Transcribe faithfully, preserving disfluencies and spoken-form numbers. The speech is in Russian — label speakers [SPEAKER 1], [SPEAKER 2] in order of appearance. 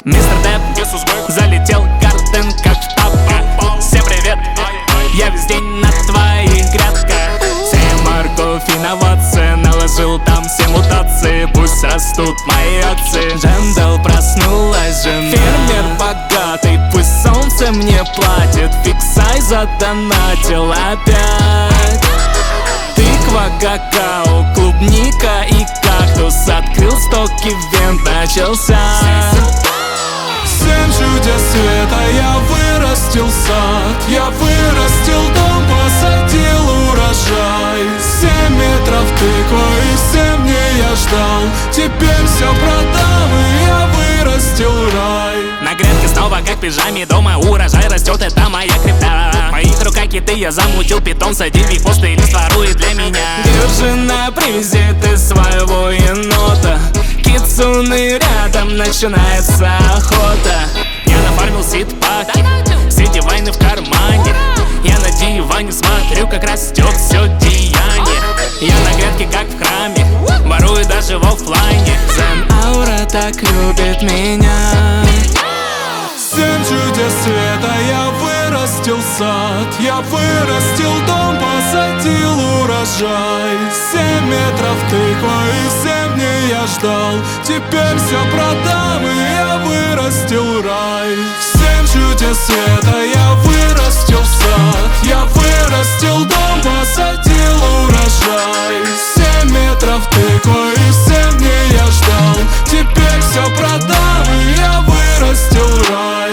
[SPEAKER 1] Мистер Деп залетел Гарден как в тапку. Всем привет, я весь день на твоих грядках. Все морковь и наводцы, наложил там все мутации. Пусть растут мои акции. Джендал проснулась жена. Фермер богатый, пусть солнце мне платит. Фиксай задонатил опять. Тыква, какао, клубника и кактус. Открыл стоки, вент начался.
[SPEAKER 2] Семь чудес света, я вырастил сад. Я вырастил дом, посадил урожай. Семь метров тыква и семь дней я ждал. Теперь все продам и я вырастил рай.
[SPEAKER 1] На грядке снова как в пижаме, дома урожай растет, это моя крипта. В моих руках киты, я замутил питомца. Диви посты лист ворует для меня. Держи на привязи ты своего енота. Кицуны рядом, начинается охота. Я нафармил сид-паки, все дивайны в кармане. Я на диване смотрю, как растет все деяние. Я на грядке как в храме, ворую даже в оффлайне. Зен-аура так любит меня.
[SPEAKER 2] Семь чудес света, я вырастил сад. Я вырастил дом, посадил урожай. Семь метров тыква и семь дней я ждал. Теперь все продам и я вырастил рай. Семь чудес света, я вырастил сад. Я вырастил дом, посадил урожай. Семь метров тыква и семь дней я ждал. Теперь все продам и я вырастил рай.